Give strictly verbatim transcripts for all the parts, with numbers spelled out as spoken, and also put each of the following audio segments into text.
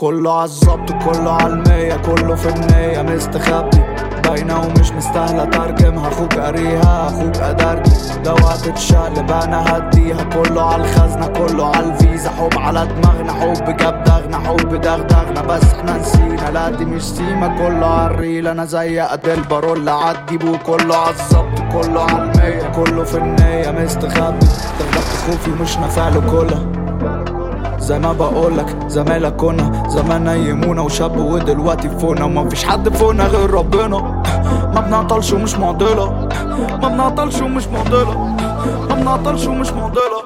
كله عالظبط كله عالمية، كله في النية مستخبي باينة ومش مستاهلة ترجمها. اخوك قاريها اخوك قدرجي، لو هتتشقلب انا هديها. كله عالخزنة كله عالفيزا، حب على دماغنا حب جاب دغنا حب دغدغنا بس احنا نسينا. لا دي مش سيما كله عالريل، انا زي قد البارول عدي بو. كله عالظبط كله عالمية، كله في النية مستخبي. دغدغت خوفي مش نافعله كله زي ما بقولك زمايلك كنا زمان نيمونا وشاب ودلوقتي فونا، وما فيش حد فونا غير ربنا. ما بنعطلش ومش معضلة، ما بنعطلش ومش معضلة، ما بنعطلش ومش معضلة.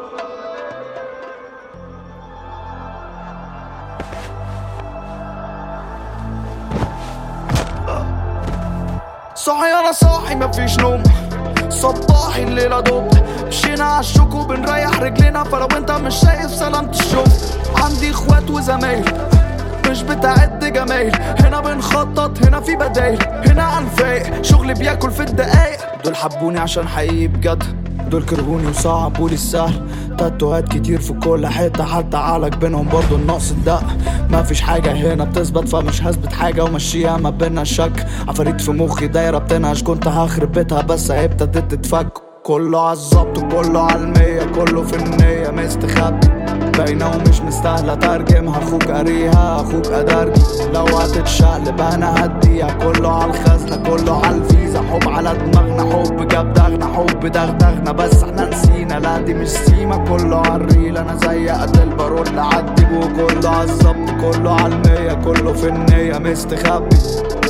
صاحي انا صاحي مفيش نوم، صباحي الليلة دوب. مشينا عالشوك وبنريح رجلينا، فلو انت مش شايف سلامة الشوف. عندي اخوات وزمايل مش بتعد جمايل، هنا بنخطط هنا في بدايل، هنا عالفايق شغل بياكل في الدقايق. دول حبوني عشان حقيقي بجد، دول كرهوني وصعبولي السهل. تاتوهات كتير في كل حتة، حتى عقلك بينهم برضو النقص الدق. ما فيش حاجة هنا بتثبت فمش هثبت حاجة، ومشيها ما بينا الشك. عفاريت في مخي دايرة بتنهش، كنت هخرب بيتها بس هي ابتدت تتفك. كله عالظبط وكله عالمية، كله في النية مستخبي باينة ومش مستاهلة ترجمها. اخوك قاريها اخوك قدرجي، لو هتتشقلب انا هديها. كله عالخزنة كله عالفيزا، حب على دماغنا حب جاب دغنا حب دغدغنا بس احنا نسينا. لا دي مش سيما كله عالريل، انا زي قد البارول عدي بو. كله عالظبط كله عالمية، كله في النية مستخبي.